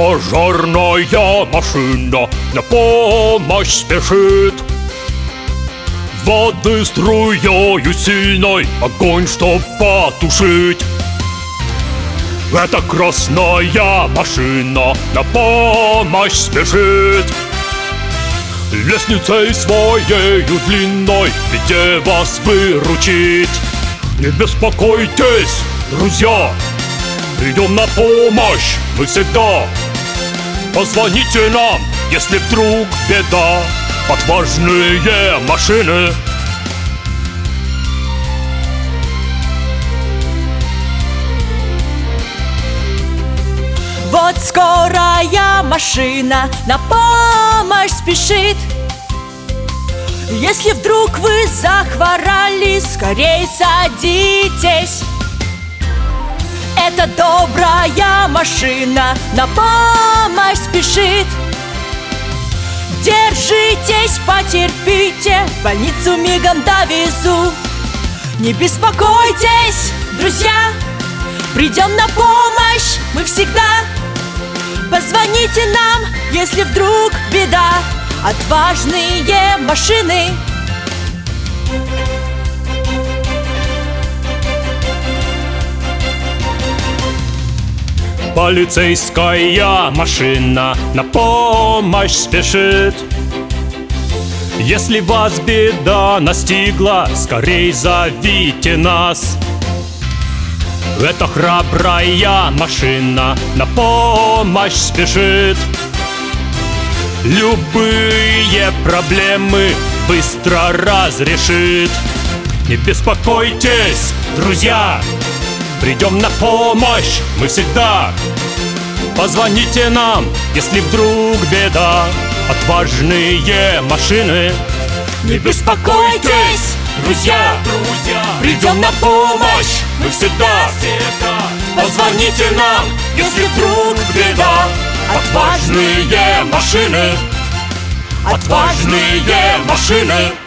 Пожарная машина на помощь спешит. Воды струёю сильной огонь, чтоб потушить. Это красная машина на помощь спешит. Лестницей своею длинной в беде вас выручит. Не беспокойтесь, друзья, придем на помощь мы всегда. Позвоните нам, если вдруг беда. Отважные машины. Вот скорая машина на помощь спешит. Если вдруг вы захворали, скорей садитесь. Это добрая машина на помощь спешит. Держитесь, потерпите, в больницу мигом довезу. Не беспокойтесь, друзья, придем на помощь мы всегда. Позвоните нам, если вдруг беда. Отважные машины. Полицейская машина на помощь спешит. Если вас беда настигла, скорей зовите нас. Это храбрая машина на помощь спешит. Любые проблемы быстро разрешит. Не беспокойтесь, друзья, придем на помощь мы всегда. Позвоните нам, если вдруг беда. Отважные машины. Не беспокойтесь, друзья, придем на помощь мы всегда. Позвоните нам, если вдруг беда. Отважные машины. Отважные машины.